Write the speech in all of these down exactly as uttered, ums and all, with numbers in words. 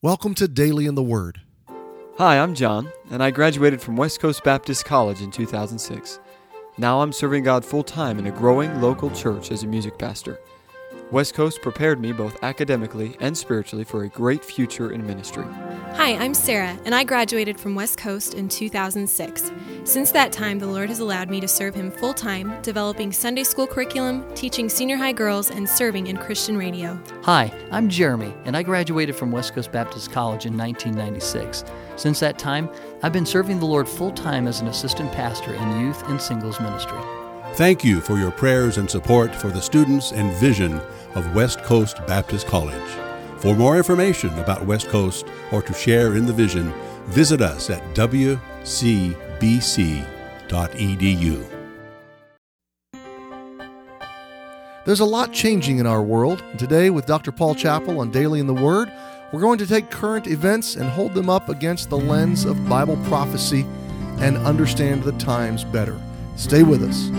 Welcome to Daily in the Word. Hi, I'm John, and I graduated from West Coast Baptist College in two thousand six. Now I'm serving God full-time in a growing local church as a music pastor. West Coast prepared me both academically and spiritually for a great future in ministry. Hi, I'm Sarah, and I graduated from West Coast in two thousand six. Since that time, the Lord has allowed me to serve Him full-time, developing Sunday school curriculum, teaching senior high girls, and serving in Christian radio. Hi, I'm Jeremy, and I graduated from West Coast Baptist College in nineteen ninety-six. Since that time, I've been serving the Lord full-time as an assistant pastor in youth and singles ministry. Thank you for your prayers and support for the students and vision of West Coast Baptist College. For more information about West Coast or to share in the vision, visit us at w c b c dot e d u. There's a lot changing in our world. Today, with Doctor Paul Chappell on Daily in the Word, we're going to take current events and hold them up against the lens of Bible prophecy and understand the times better. Stay with us.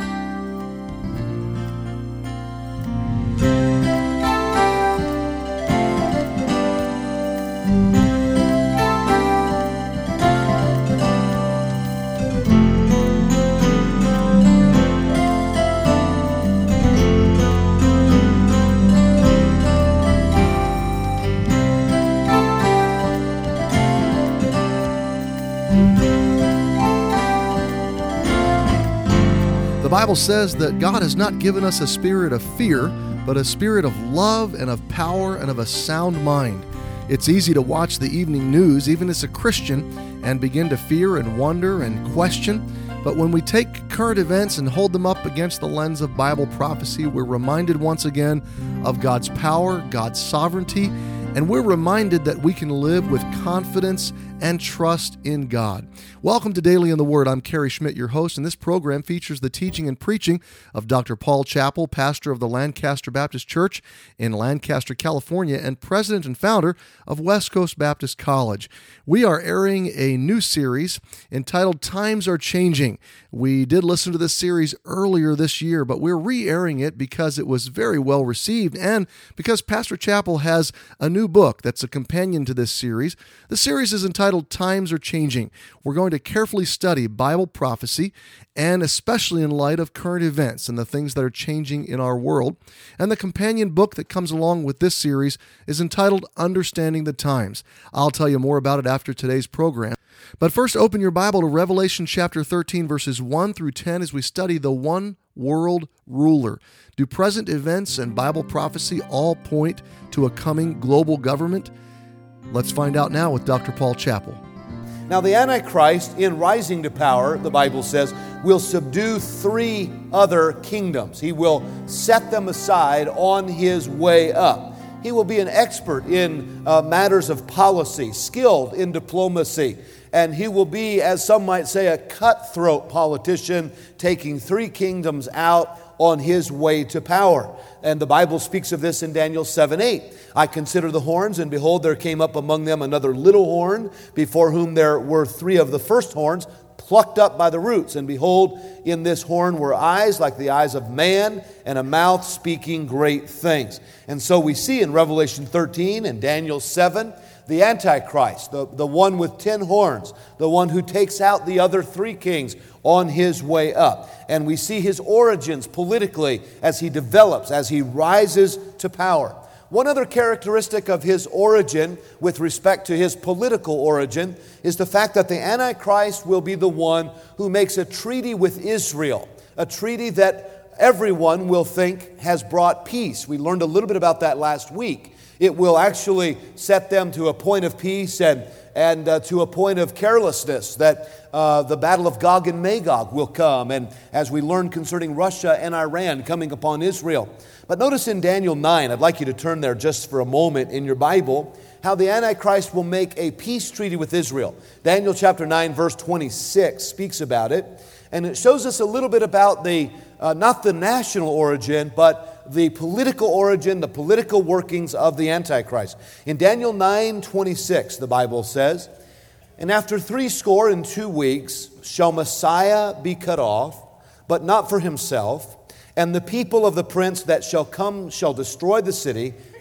The Bible says that God has not given us a spirit of fear, but a spirit of love and of power and of a sound mind. It's easy to watch the evening news, even as a Christian, and begin to fear and wonder and question. But when we take current events and hold them up against the lens of Bible prophecy, we're reminded once again of God's power, God's sovereignty, and we're reminded that we can live with confidence and trust in God. Welcome to Daily in the Word. I'm Kerry Schmidt, your host, and this program features the teaching and preaching of Doctor Paul Chappell, pastor of the Lancaster Baptist Church in Lancaster, California, and president and founder of West Coast Baptist College. We are airing a new series entitled Times Are Changing. We did listen to this series earlier this year, but we're re-airing it because it was very well received and because Pastor Chappell has a new book that's a companion to this series. The series is entitled Times Are Changing. We're going to carefully study Bible prophecy, and especially in light of current events and the things that are changing in our world. And the companion book that comes along with this series is entitled Understanding the Times. I'll tell you more about it after today's program. But first, open your Bible to Revelation chapter thirteen, verses one through ten, as we study the one world ruler. Do present events and Bible prophecy all point to a coming global government? Let's find out now with Doctor Paul Chappell. Now, the Antichrist, in rising to power, the Bible says, will subdue three other kingdoms. He will set them aside on his way up. He will be an expert in uh, matters of policy, skilled in diplomacy, and he will be, as some might say, a cutthroat politician, taking three kingdoms out on his way to power. And the Bible speaks of this in Daniel seven eight. I consider the horns, and behold, there came up among them another little horn, before whom there were three of the first horns plucked up by the roots. And behold, in this horn were eyes like the eyes of man, and a mouth speaking great things. And so we see in Revelation thirteen and Daniel seven, the Antichrist, the, the one with ten horns, the one who takes out the other three kings on his way up. And we see his origins politically as he develops, as he rises to power. One other characteristic of his origin with respect to his political origin is the fact that the Antichrist will be the one who makes a treaty with Israel, a treaty that everyone will think has brought peace. We learned a little bit about that last week. It will actually set them to a point of peace and, and uh, to a point of carelessness, that uh, the battle of Gog and Magog will come, and as we learned concerning Russia and Iran coming upon Israel. But notice in Daniel nine, I'd like you to turn there just for a moment in your Bible, how the Antichrist will make a peace treaty with Israel. Daniel chapter nine, verse twenty-six speaks about it, and it shows us a little bit about the, uh, not the national origin, but the political origin, the political workings of the Antichrist. In Daniel nine twenty-six, the Bible says, "And after three score and two weeks shall Messiah be cut off, but not for himself, and the people of the prince that shall come shall destroy the city,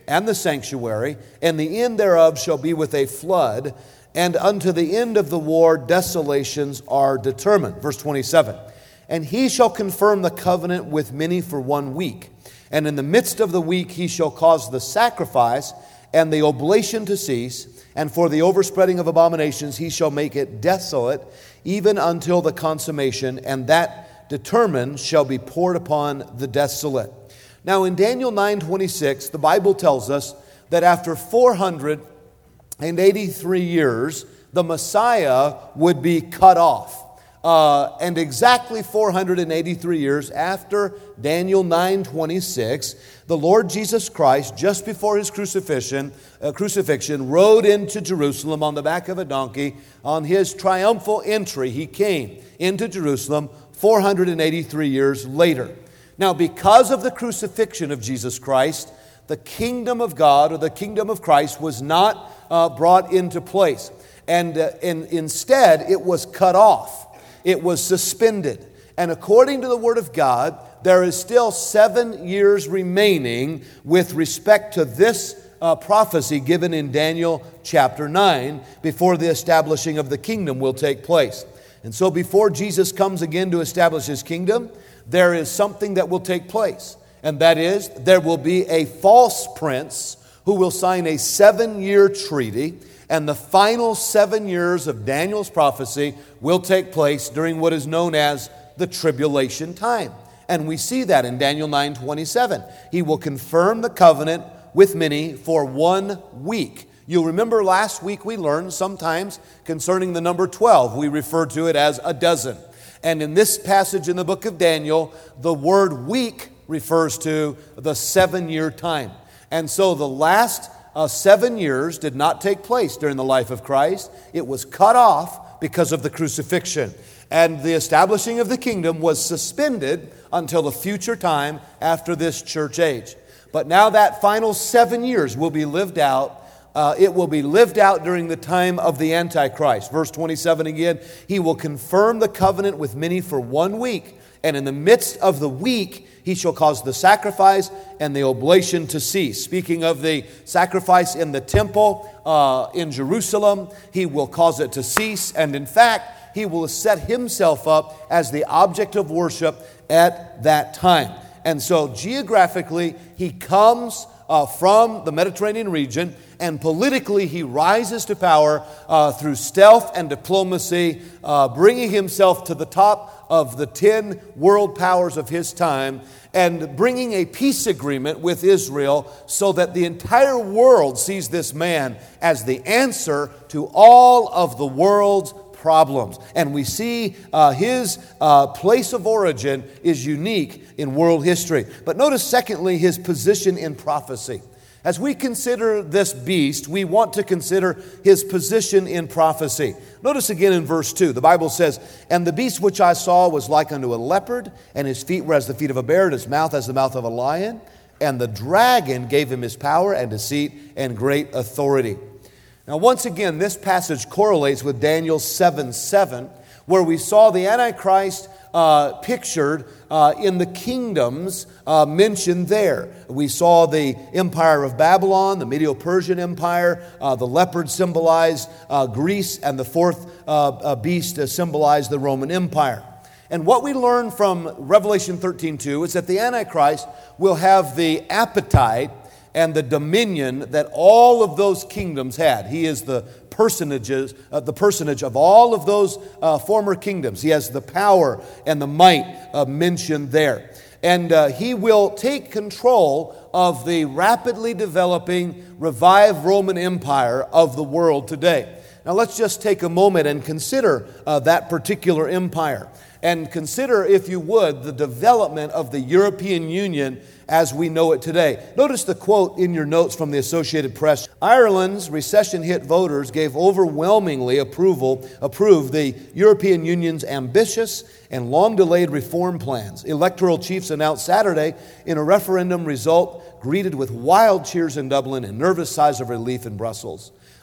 and the sanctuary, and the end thereof shall be with a flood, and unto the end of the war desolations are determined. Verse twenty-seven, and he shall confirm the covenant with many for one week, and in the midst of the week he shall cause the sacrifice and the oblation to cease, and for the overspreading of abominations he shall make it desolate, even until the consummation, and that determined shall be poured upon the desolate. Now in Daniel nine twenty-six, the Bible tells us that after four hundred eighty-three years, the Messiah would be cut off. Uh, and exactly four hundred eighty-three years after Daniel nine twenty-six, the Lord Jesus Christ, just before his crucifixion, uh, crucifixion, rode into Jerusalem on the back of a donkey. On his triumphal entry, he came into Jerusalem four hundred eighty-three years later. Now, because of the crucifixion of Jesus Christ, the kingdom of God, or the kingdom of Christ, was not uh, brought into place. And, uh, and instead, it was cut off. It was suspended. And according to the Word of God, there is still seven years remaining with respect to this uh, prophecy given in Daniel chapter nine before the establishing of the kingdom will take place. And so before Jesus comes again to establish his kingdom, there is something that will take place. And that is, there will be a false prince who will sign a seven-year treaty. And the final seven years of Daniel's prophecy will take place during what is known as the tribulation time. And we see that in Daniel nine twenty-seven. He will confirm the covenant with many for one week. You'll remember last week we learned sometimes concerning the number twelve. We refer to it as a dozen. And in this passage in the book of Daniel, the word week refers to the seven-year time. And so the last Uh, seven years did not take place during the life of Christ. It was cut off because of the crucifixion. And the establishing of the kingdom was suspended until the future time after this church age. But now that final seven years will be lived out. Uh, it will be lived out during the time of the Antichrist. Verse twenty-seven again, he will confirm the covenant with many for one week. And in the midst of the week, he shall cause the sacrifice and the oblation to cease. Speaking of the sacrifice in the temple uh, in Jerusalem, he will cause it to cease. And in fact, he will set himself up as the object of worship at that time. And so geographically, he comes uh, from the Mediterranean region, and politically he rises to power uh, through stealth and diplomacy, uh, bringing himself to the top of the ten world powers of his time, and bringing a peace agreement with Israel so that the entire world sees this man as the answer to all of the world's problems. And we see uh, his uh, place of origin is unique in world history. But notice, secondly, his position in prophecy. As we consider this beast, we want to consider his position in prophecy. Notice again in verse two, the Bible says, and the beast which I saw was like unto a leopard, and his feet were as the feet of a bear, and his mouth as the mouth of a lion. And the dragon gave him his power and deceit and great authority. Now once again, this passage correlates with Daniel seven seven, where we saw the Antichrist Uh, pictured uh, in the kingdoms uh, mentioned there. We saw the empire of Babylon, the Medo-Persian Empire, uh, the leopard symbolized uh, Greece, and the fourth uh, uh, beast uh, symbolized the Roman Empire. And what we learn from Revelation thirteen two is that the Antichrist will have the appetite and the dominion that all of those kingdoms had. He is the personages, uh, the personage of all of those uh, former kingdoms. He has the power and the might uh, mentioned there. And uh, he will take control of the rapidly developing, revived Roman Empire of the world today. Now let's just take a moment and consider uh, that particular empire. And consider, if you would, the development of the European Union as we know it today. Notice the quote in your notes from the Associated Press. Ireland's recession-hit voters gave overwhelmingly approval, approved the European Union's ambitious and long-delayed reform plans. Electoral chiefs announced Saturday in a referendum result greeted with wild cheers in Dublin and nervous sighs of relief in Brussels.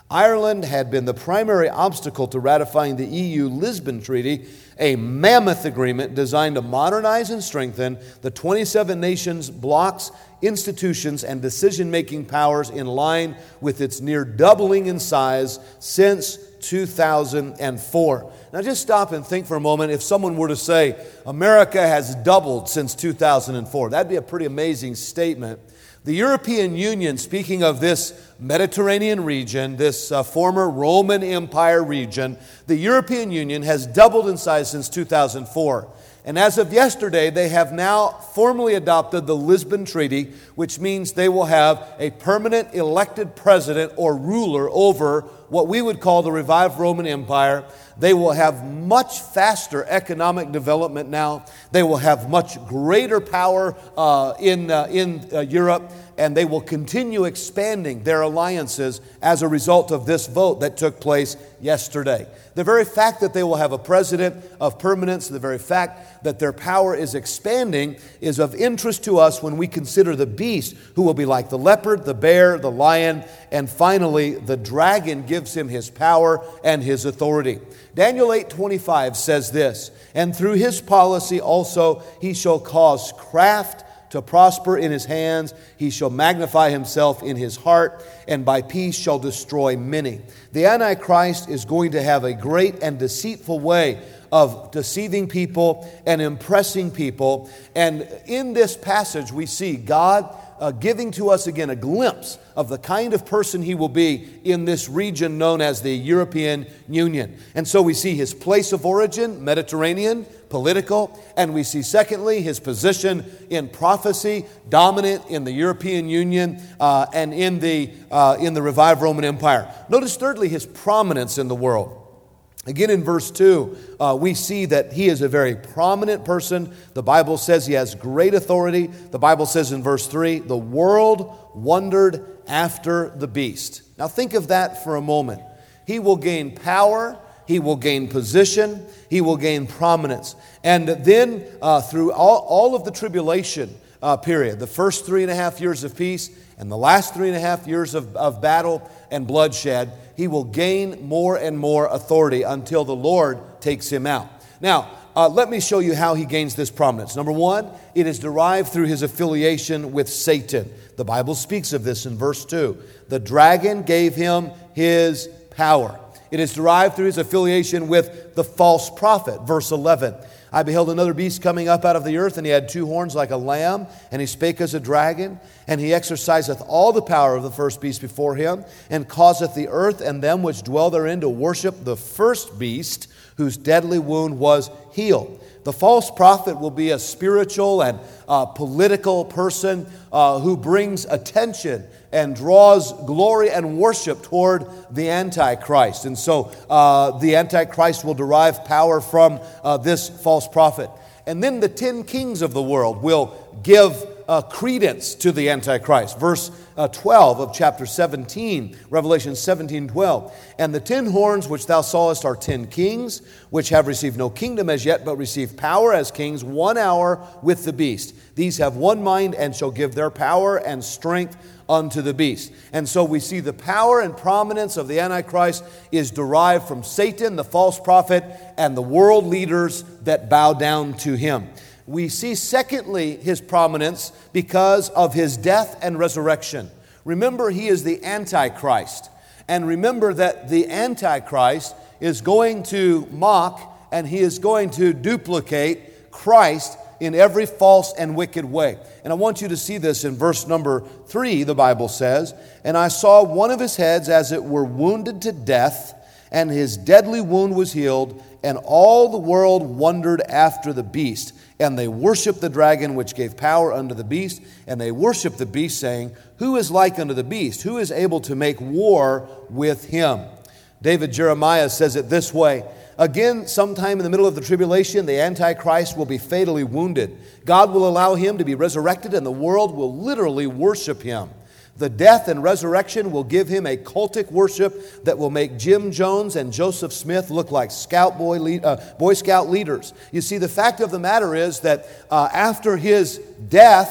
Ireland had been the primary obstacle to ratifying the E U Lisbon Treaty, a mammoth agreement designed to modernize and strengthen the twenty-seven nations, blocks, institutions, and decision-making powers in line with its near doubling in size since two thousand four. Now just stop and think for a moment. If someone were to say, America has doubled since two thousand four, that'd be a pretty amazing statement. The European Union, speaking of this Mediterranean region, this uh, former Roman Empire region, the European Union has doubled in size since two thousand four. And as of yesterday, they have now formally adopted the Lisbon Treaty, which means they will have a permanent elected president or ruler over what we would call the revived Roman Empire. They will have much faster economic development now. They will have much greater power uh, in, uh, in uh, Europe, and they will continue expanding their alliances as a result of this vote that took place yesterday. The very fact that they will have a president of permanence, the very fact that their power is expanding is of interest to us when we consider the beast, who will be like the leopard, the bear, the lion, and finally the dragon gives him his power and his authority. Daniel eight twenty-five says this, "And through his policy also he shall cause craft to prosper in his hands. He shall magnify himself in his heart, and by peace shall destroy many." The Antichrist is going to have a great and deceitful way of deceiving people and impressing people. And in this passage we see God uh, giving to us again a glimpse of the kind of person he will be in this region known as the European Union. And so we see his place of origin, Mediterranean, political, and we see secondly his position in prophecy, dominant in the European Union uh, and in the, uh, in the revived Roman Empire. Notice thirdly his prominence in the world. Again, in verse two, uh, we see that he is a very prominent person. The Bible says he has great authority. The Bible says in verse three, the world wondered after the beast. Now think of that for a moment. He will gain power. He will gain position. He will gain prominence. And then uh, through all, all of the tribulation uh, period, the first three and a half years of peace and the last three and a half years of, of battle and bloodshed, he will gain more and more authority until the Lord takes him out. Now, uh, let me show you how he gains this prominence. Number one, it is derived through his affiliation with Satan. The Bible speaks of this in verse two. The dragon gave him his power. It is derived through his affiliation with the false prophet. Verse eleven. I beheld another beast coming up out of the earth, and he had two horns like a lamb, and he spake as a dragon, and he exerciseth all the power of the first beast before him, and causeth the earth and them which dwell therein to worship the first beast, whose deadly wound was healed. The false prophet will be a spiritual and uh, political person uh, who brings attention and draws glory and worship toward the Antichrist. And so uh, the Antichrist will derive power from uh, this false prophet. And then the ten kings of the world will give uh, credence to the Antichrist. Verse uh, twelve of chapter seventeen, Revelation seventeen twelve. And the ten horns which thou sawest are ten kings, which have received no kingdom as yet, but receive power as kings one hour with the beast. These have one mind and shall give their power and strength unto the beast. And so we see the power and prominence of the Antichrist is derived from Satan, the false prophet, and the world leaders that bow down to him. We see secondly his prominence because of his death and resurrection. Remember, he is the Antichrist. And remember that the Antichrist is going to mock and he is going to duplicate Christ in every false and wicked way. And I want you to see this in verse number three, the Bible says, "And I saw one of his heads as it were wounded to death, and his deadly wound was healed, and all the world wondered after the beast. And they worshiped the dragon which gave power unto the beast, and they worshiped the beast, saying, Who is like unto the beast? Who is able to make war with him?" David Jeremiah says it this way. Again, sometime in the middle of the tribulation, the Antichrist will be fatally wounded. God will allow him to be resurrected, and the world will literally worship him. The death and resurrection will give him a cultic worship that will make Jim Jones and Joseph Smith look like Scout Boy, lead, uh, Boy Scout leaders. You see, the fact of the matter is that uh, after his death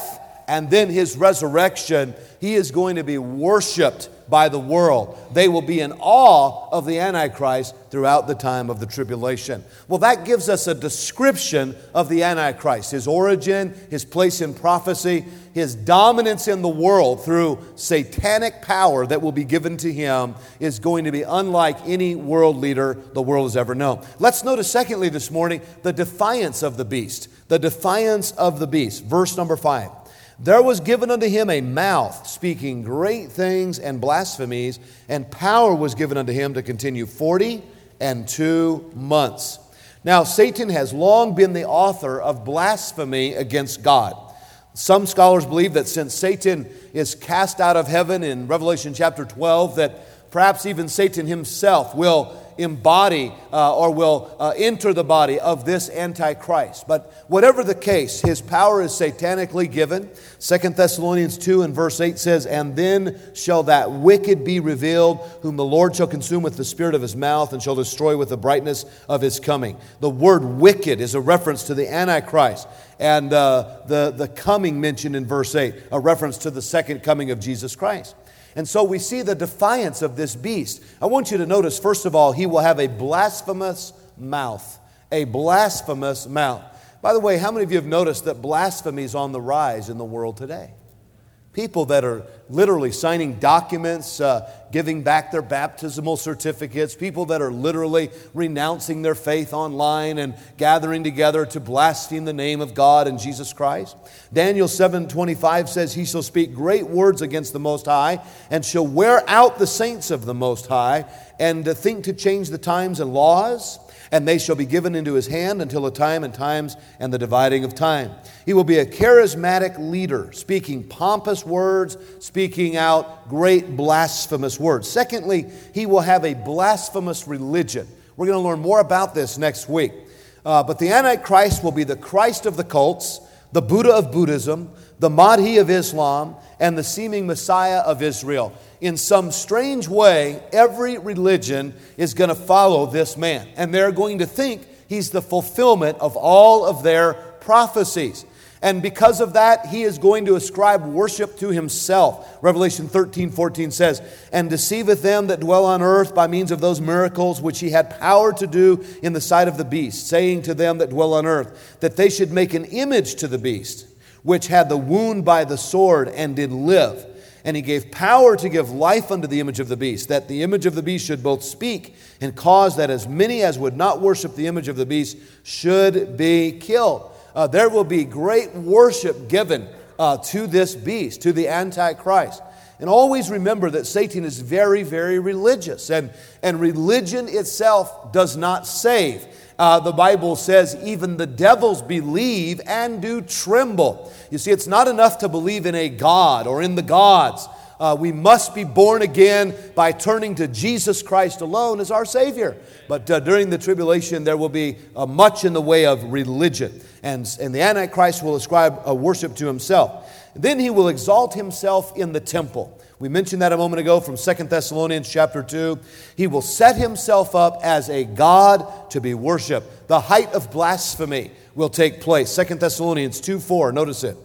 and then his resurrection, he is going to be worshiped by the world. They will be in awe of the Antichrist throughout the time of the tribulation. Well, that gives us a description of the Antichrist, his origin, his place in prophecy, his dominance in the world through satanic power that will be given to him is going to be unlike any world leader the world has ever known. Let's notice, secondly, this morning, the defiance of the beast. The defiance of the beast. Verse number five. There was given unto him a mouth, speaking great things and blasphemies, and power was given unto him to continue forty and two months. Now, Satan has long been the author of blasphemy against God. Some scholars believe that since Satan is cast out of heaven in Revelation chapter twelve, that perhaps even Satan himself will embody uh, or will uh, enter the body of this Antichrist. But whatever the case, his power is satanically given. Second Thessalonians two and verse eight says, "And then shall that wicked be revealed, whom the Lord shall consume with the spirit of his mouth, and shall destroy with the brightness of his coming." The word wicked is a reference to the Antichrist. And uh, the, the coming mentioned in verse eight, a reference to the second coming of Jesus Christ. And so we see the defiance of this beast. I want you to notice, first of all, he will have a blasphemous mouth. A blasphemous mouth. By the way, how many of you have noticed that blasphemy is on the rise in the world today? People that are literally signing documents, uh, giving back their baptismal certificates, people that are literally renouncing their faith online and gathering together to blaspheme the name of God and Jesus Christ. Daniel seven twenty-five says, "He shall speak great words against the Most High, and shall wear out the saints of the Most High, and to think to change the times and laws. And they shall be given into his hand until the time and times and the dividing of time." He will be a charismatic leader, speaking pompous words, speaking out great blasphemous words. Secondly, he will have a blasphemous religion. We're going to learn more about this next week. Uh, but the Antichrist will be the Christ of the cults, the Buddha of Buddhism, the Mahdi of Islam, and the seeming Messiah of Israel. In some strange way, every religion is going to follow this man. And they're going to think he's the fulfillment of all of their prophecies. And because of that, he is going to ascribe worship to himself. Revelation thirteen fourteen says, "And deceiveth them that dwell on earth by means of those miracles which he had power to do in the sight of the beast, saying to them that dwell on earth, that they should make an image to the beast, which had the wound by the sword and did live. And he gave power to give life unto the image of the beast, that the image of the beast should both speak and cause that as many as would not worship the image of the beast should be killed." Uh, there will be great worship given uh, to this beast, to the Antichrist. And always remember that Satan is very, very religious. And, and religion itself does not save. Uh, the Bible says even the devils believe and do tremble. You see, it's not enough to believe in a God or in the gods. Uh, we must be born again by turning to Jesus Christ alone as our Savior. But uh, during the tribulation, there will be uh, much in the way of religion. And, and the Antichrist will ascribe a worship to himself. Then he will exalt himself in the temple. We mentioned that a moment ago from Second Thessalonians chapter two. He will set himself up as a God to be worshipped. The height of blasphemy will take place. Second Thessalonians two four, notice it.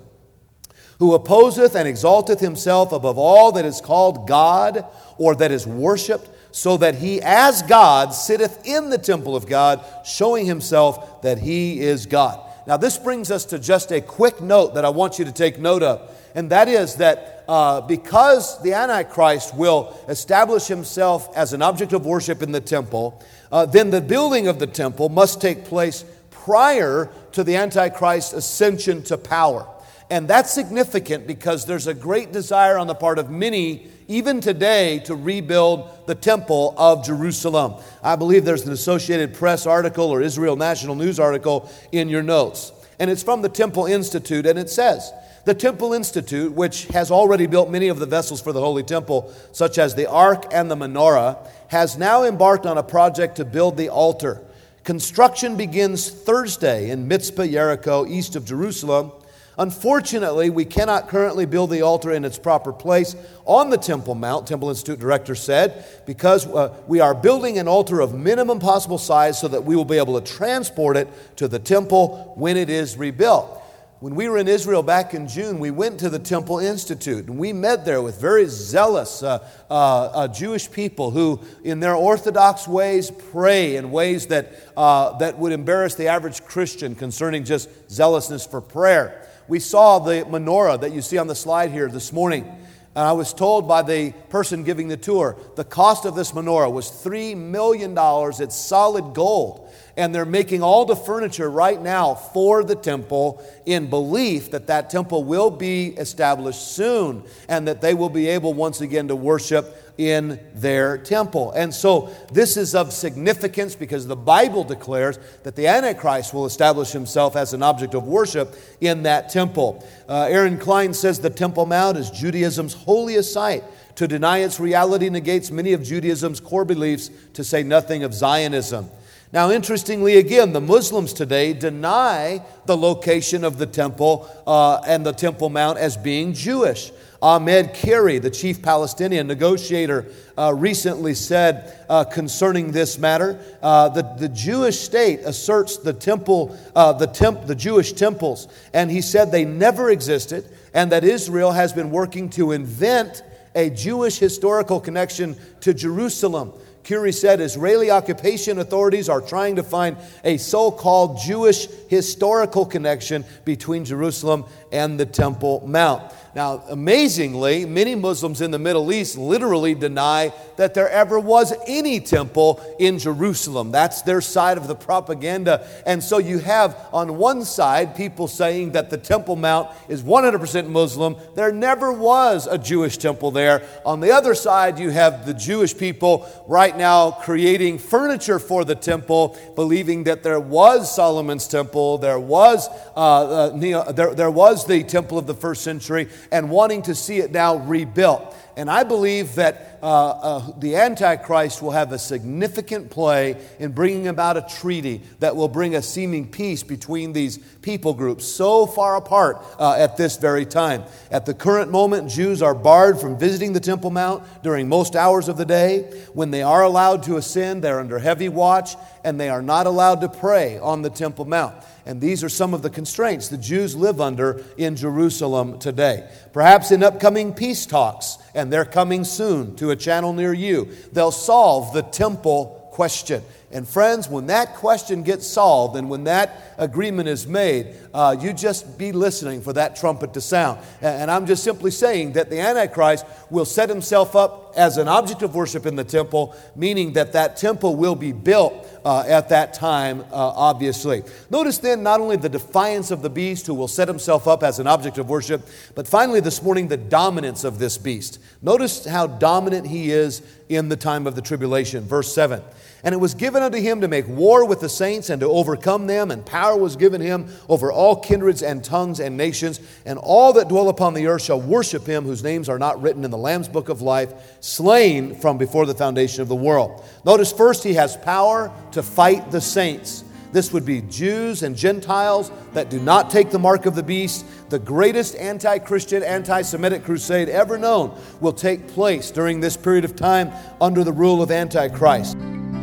"Who opposeth and exalteth himself above all that is called God or that is worshipped, so that he as God sitteth in the temple of God, showing himself that he is God." Now this brings us to just a quick note that I want you to take note of. And that is that uh, because the Antichrist will establish himself as an object of worship in the temple, uh, then the building of the temple must take place prior to the Antichrist's ascension to power. And that's significant because there's a great desire on the part of many, even today, to rebuild the temple of Jerusalem. I believe there's an Associated Press article or Israel National News article in your notes. And it's from the Temple Institute, and it says, "The Temple Institute, which has already built many of the vessels for the Holy Temple, such as the Ark and the Menorah, has now embarked on a project to build the altar. Construction begins Thursday in Mitzpah, Jericho, east of Jerusalem. Unfortunately, we cannot currently build the altar in its proper place on the Temple Mount," Temple Institute director said, "because uh, we are building an altar of minimum possible size so that we will be able to transport it to the temple when it is rebuilt." When we were in Israel back in June, we went to the Temple Institute, and we met there with very zealous uh, uh, uh, Jewish people who, in their Orthodox ways, pray in ways that, uh, that would embarrass the average Christian concerning just zealousness for prayer. We saw the menorah that you see on the slide here this morning. And I was told by the person giving the tour, the cost of this menorah was three million dollars. It's solid gold. And they're making all the furniture right now for the temple in belief that that temple will be established soon and that they will be able once again to worship in their temple. And so this is of significance because the Bible declares that the Antichrist will establish himself as an object of worship in that temple. Uh, Aaron Klein says the Temple Mount is Judaism's holiest site. To deny its reality negates many of Judaism's core beliefs, to say nothing of Zionism. Now, interestingly, again, the Muslims today deny the location of the temple uh, and the Temple Mount as being Jewish. Ahmed Kiri, the chief Palestinian negotiator, uh, recently said uh, concerning this matter, uh, that the Jewish state asserts the temple, uh, the temp, the Jewish temples, and he said they never existed, and that Israel has been working to invent a Jewish historical connection to Jerusalem. Curie said Israeli occupation authorities are trying to find a so-called Jewish historical connection between Jerusalem and the Temple Mount. Now, amazingly, many Muslims in the Middle East literally deny that there ever was any temple in Jerusalem. That's their side of the propaganda. And so you have on one side people saying that the Temple Mount is one hundred percent Muslim. There never was a Jewish temple there. On the other side, you have the Jewish people right now creating furniture for the temple, believing that there was Solomon's temple, there was uh, uh, Neo, there, there was the temple of the first century, and wanting to see it now rebuilt. And I believe that uh, uh, the Antichrist will have a significant play in bringing about a treaty that will bring a seeming peace between these people groups so far apart uh, at this very time. At the current moment, Jews are barred from visiting the Temple Mount during most hours of the day. When they are allowed to ascend, they're under heavy watch, and they are not allowed to pray on the Temple Mount. And these are some of the constraints the Jews live under in Jerusalem today. Perhaps in upcoming peace talks, and they're coming soon to a channel near you, they'll solve the temple question. And friends, when that question gets solved and when that agreement is made, uh, you just be listening for that trumpet to sound. And I'm just simply saying that the Antichrist will set himself up as an object of worship in the temple, meaning that that temple will be built uh, at that time, uh, obviously. Notice then not only the defiance of the beast who will set himself up as an object of worship, but finally this morning the dominance of this beast. Notice how dominant he is in the time of the tribulation. Verse seven. And it was given unto him to make war with the saints and to overcome them, and power was given him over all kindreds and tongues and nations, and all that dwell upon the earth shall worship him, whose names are not written in the Lamb's book of life, slain from before the foundation of the world. Notice first he has power to fight the saints. This would be Jews and Gentiles that do not take the mark of the beast. The greatest anti-Christian, anti-Semitic crusade ever known will take place during this period of time under the rule of Antichrist.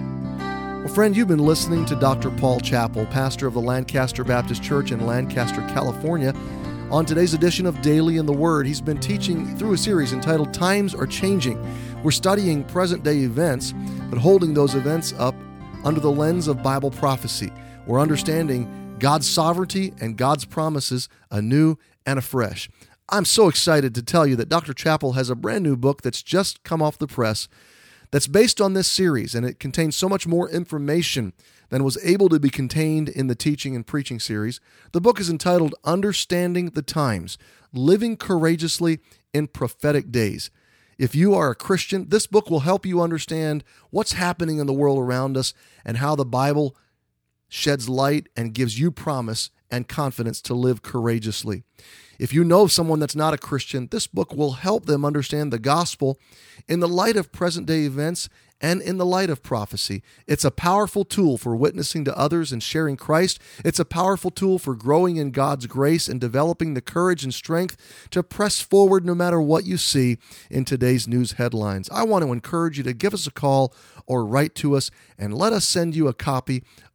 Well, friend, you've been listening to Doctor Paul Chappell, pastor of the Lancaster Baptist Church in Lancaster, California. On today's edition of Daily in the Word, he's been teaching through a series entitled Times Are Changing. We're studying present-day events, but holding those events up under the lens of Bible prophecy. We're understanding God's sovereignty and God's promises anew and afresh. I'm so excited to tell you that Doctor Chappell has a brand new book that's just come off the press that's based on this series, and it contains so much more information than was able to be contained in the teaching and preaching series. The book is entitled Understanding the Times, Living Courageously in Prophetic Days. If you are a Christian, this book will help you understand what's happening in the world around us and how the Bible sheds light and gives you promise and confidence to live courageously. If you know someone that's not a Christian, this book will help them understand the gospel in the light of present-day events and in the light of prophecy. It's a powerful tool for witnessing to others and sharing Christ. It's a powerful tool for growing in God's grace and developing the courage and strength to press forward no matter what you see in today's news headlines. I want to encourage you to give us a call or write to us and let us send you a copy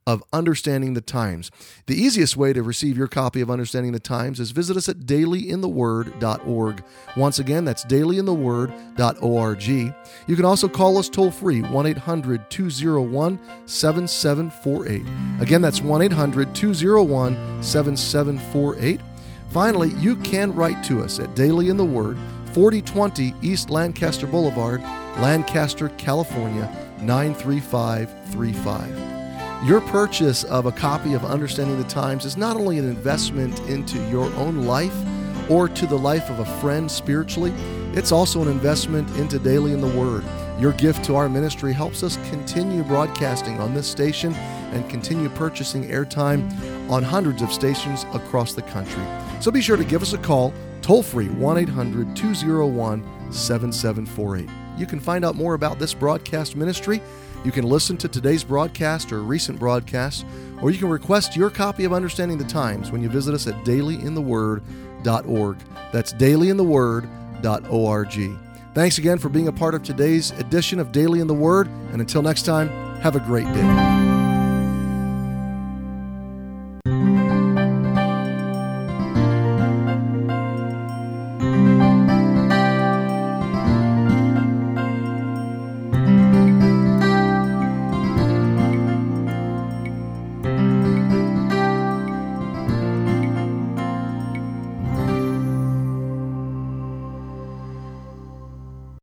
of Understanding the Times. The easiest way to receive your copy of Understanding the Times is visit us at daily in the word dot org. Once again, that's daily in the word dot org. You can also call us toll-free, one eight hundred two oh one seven seven four eight. Again, that's one eight hundred two oh one seven seven four eight. Finally, you can write to us at Daily in the Word, forty twenty East Lancaster Boulevard, Lancaster, California, nine three five three five. Your purchase of a copy of Understanding the Times is not only an investment into your own life or to the life of a friend spiritually, it's also an investment into Daily in the Word. Your gift to our ministry helps us continue broadcasting on this station and continue purchasing airtime on hundreds of stations across the country. So be sure to give us a call, toll-free, one eight hundred two oh one seven seven four eight. You can find out more about this broadcast ministry. You can listen to today's broadcast or recent broadcasts, or you can request your copy of Understanding the Times when you visit us at daily in the word dot org. That's daily in the word dot org. Thanks again for being a part of today's edition of Daily in the Word, and until next time, have a great day.